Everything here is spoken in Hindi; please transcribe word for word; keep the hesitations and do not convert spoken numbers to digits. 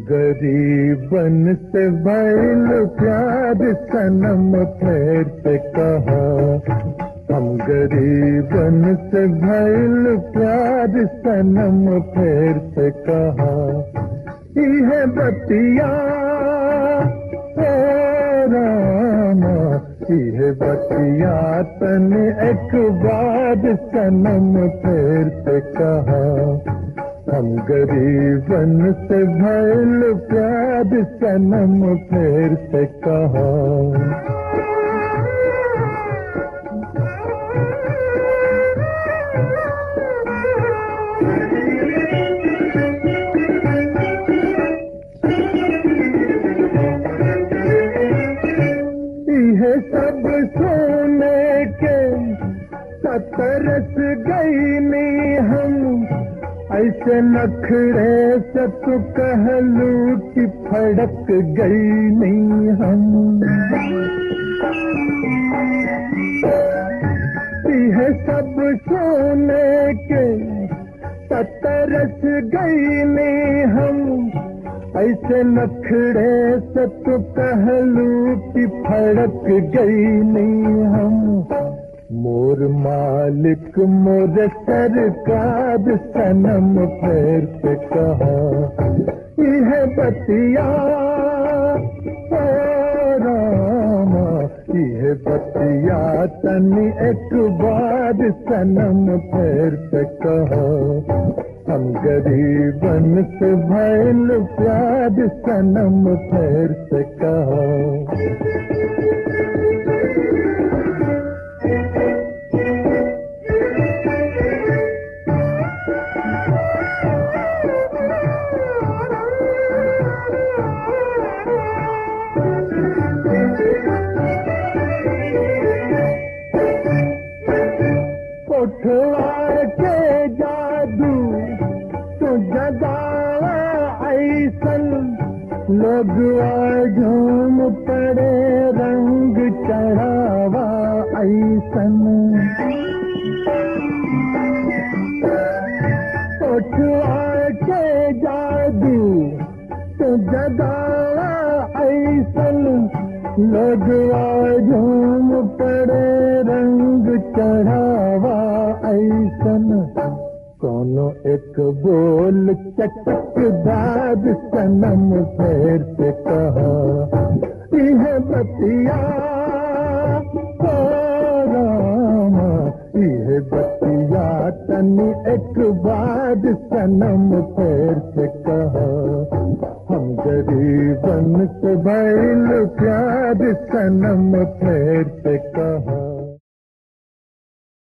गरीबन से भइल प्यार सनम फिर से कहा। हम गरीबन से भइल प्यार सनम फिर से कहा। इहे बतिया ओ रामा, इहे बतिया तन एक बार सनम फिर से कहा। हम गरीबन से भइल प्यार सनम फिर से कहा। ये सब सोने के तरस गई नहीं हम, ऐसे नखरे से तू कहलू कि फड़क गई नहीं हम। ये सब सोने के तरस गई नहीं हम, ऐसे नखरे से तू कहलू कि फड़क गई नहीं हम। मोर मालिक मोर सरकार सनम फिर से कहा। यह बतिया ओ रामा, यह बतिया तनी एक बार सनम फिर से कहा। हम गरीबन से भइल प्यार सनम फिर से कहा। उठवा के जादू तू जगावा ऐसन, लोग झूम पड़े रंग चढ़ावा ऐसन। उठवा के जादू तू जगावा ऐसन, लोग झूम पड़े रंग चढ़ावा ऐसन। कोनो एक बोल चटकदार सनम फिर से कहा। यह बतिया ओ रामा, यह बतिया तनी एक बार सनम फिर से कहा। हम गरीबन से भइल प्यार सनम फिर से कहा।